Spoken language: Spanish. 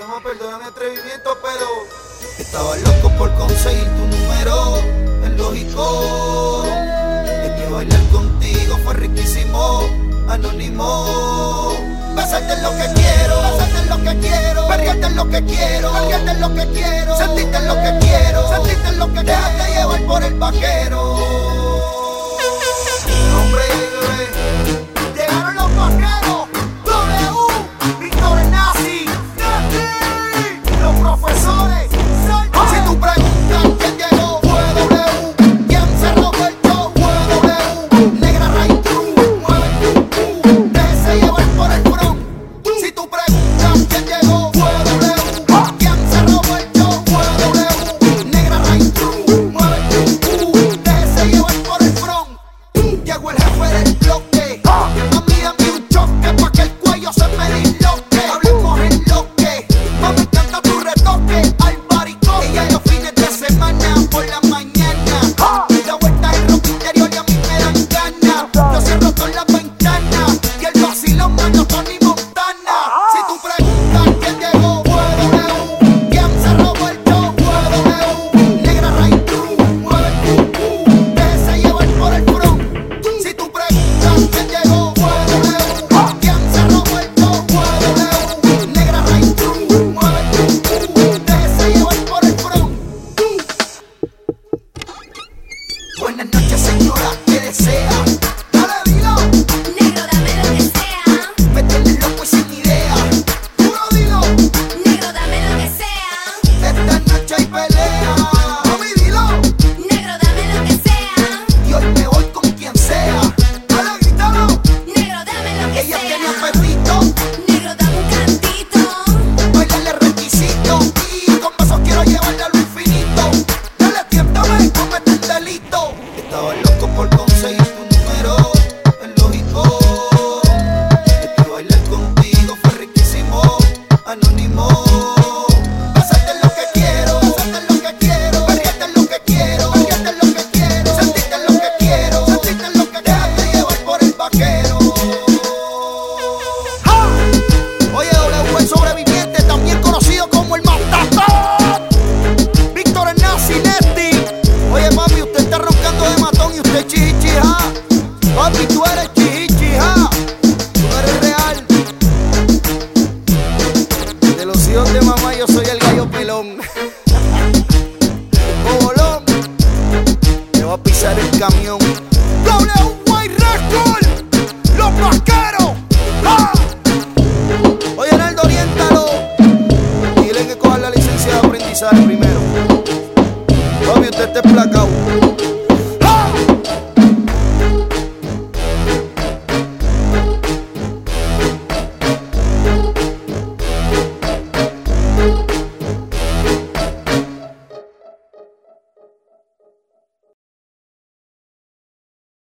Mama, perdona mi atrevimiento, pero estaba loco por conseguir tu número. Es lógico. Es que bailar contigo fue riquísimo. Anónimo. Besarte es lo que quiero, besarte es lo que quiero, perrearte es lo que quiero, perrearte es lo que quiero, sentirte es lo que quiero, sentirte es lo que quiero. Déjate llevar por el vaquero. Hombre, llegaron los vaqueros. W, Víctor Nazi, los profesores. Si tú preguntas quién llegó, fue W. ¿Quién se robó el show? Fue W. Negra Ray True, mueve tu déjese llevar por el front. Si tú preguntas quién llegó, fue W. ¿Quién se robó el show? Fue W. Negra Ray True, mueve tu déjese llevar por el front. Llegó el jefe del bloque. A mí un choque pa' que el cuello se me disloque. Hablemos en lo que más me encanta tu retoque. Al baricote y a los fines de semana por la mañana. La vuelta es rock interior y a mí me dan ganas. Yo cierro todas las ventanas y el vacilón mano Tony Montana. Si tú preguntas quién llegó, fue W. ¿Quién se robó el show? Fue W. Negra Ray True, mueve tu déjese llevar por el front. Si tú preguntas quién llegó, fue W. ¿Quién se robó el show? Fue W. Negra Ray True, mueve tu déjese llevar por el front. Buenas noches, señora, ¿qué desea? Dale, dilo. Negro, dame lo que sea. Me tienes loco y sin idea. Puro dilo. Negro, dame lo que sea. Esta noche hay pelea. Mami, dilo. Negro, dame lo que sea. Y hoy me voy con quien sea. Dale, grítalo. Negro, dame lo que Ella tiene sea. apetito. Negro, dame un cantito. Bailarle requisito. Y con besos quiero llevarle a lo infinito. Dale, tiéntame, comete el delito. Estaba loco por conseguir tu número. Es lógico. Es que bailar contigo fue riquísimo. Anónimo. Besarte es lo que quiero, besarte es lo que quiero, perrearte es lo que quiero, perrearte es lo que quiero, sentirte es lo que quiero, sentirte es lo que quiero. Déjate llevar por el vaquero. ¡Ja! Oye, W el sobreviviente, también conocido como el Matatán. Víctor Nazi, Nesti. Oye, papi, usted está roncando de matón y usted chihichija. Papi, tú eres chihichija. Tú no eres real. De los hijos de mamá, yo soy el gallo pelón. Bobolón, te va a pisar el camión. W Record, los vaqueros. ¡Ah! Oye, Naldo, oriéntalo. Dile que coja la licencia de aprendizaje primero. Papi, usted está